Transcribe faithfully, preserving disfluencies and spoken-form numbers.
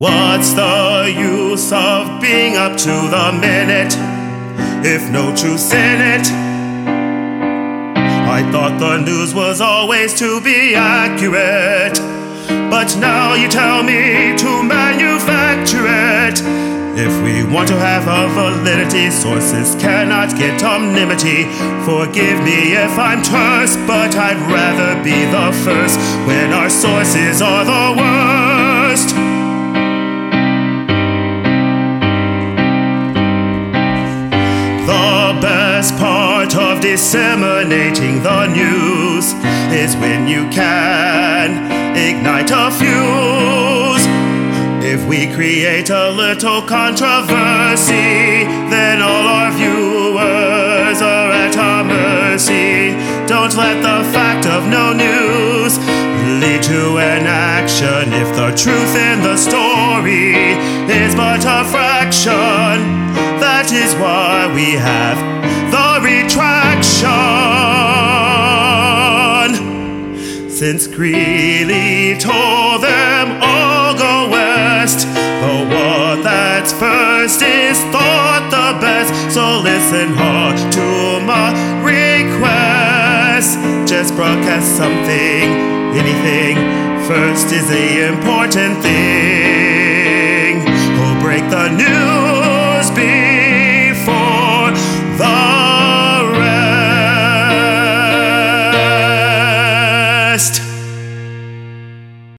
What's the use of being up to the minute if no truth's in it? I thought the news was always to be accurate, but now you tell me to manufacture it. If we want to have a validity, sources cannot get anonymity. Forgive me if I'm terse, but I'd rather be the first when our sources are the worst. The best part of disseminating the news is when you can ignite a fuse. If we create a little controversy, then all our viewers are at our mercy. Don't let the fact of no news lead to an action if the truth in the story is but a fraction. That is why we have the retraction. Since Greeley told them all go west, the one that's first is thought the best. So listen hard to my request. Just broadcast something, anything. First is the important thing. We'll break the news